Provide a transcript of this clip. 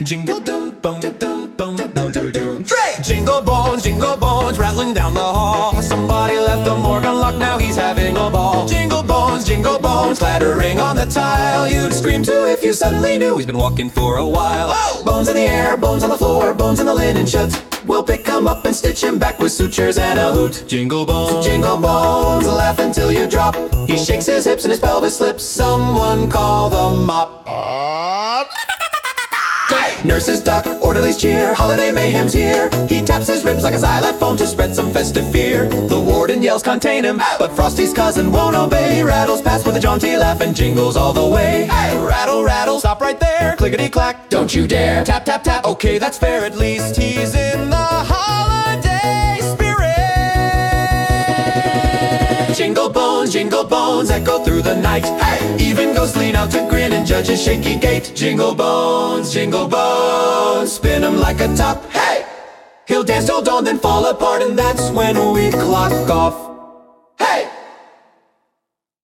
Jingle dum bum dum bum dum dum dum. Jingle bones, rattling down the hall. Somebody left the morgue unlocked, now he's having a ball. Jingle bones, clattering on the tile. You'd scream too if you suddenly knew he's been walking for a while. Whoa! Bones in the air, bones on the floor, bones in the linen shut. We'll pick him up and stitch him back with sutures and a hoot. Jingle bones, laugh until you drop. He shakes his hips and his pelvis slips. Someone call the mop. Nurses duck, orderlies cheer, holiday mayhem's here. He taps his ribs like a xylophone to spread some festive fear. The warden yells contain him, but Frosty's cousin won't obey. Rattles past with a jaunty laugh and jingles all the way. Rattle, rattle, stop right there, clickety clack, don't you dare. Tap, tap, tap, okay that's fair, at least he's in the holiday spirit. Jingle bones, echo through the night. Even ghosts lean out to grin and judge his shaky gait. Jingle bones, spin him like a top. Hey! He'll dance till dawn, then fall apart, and that's when we clock off.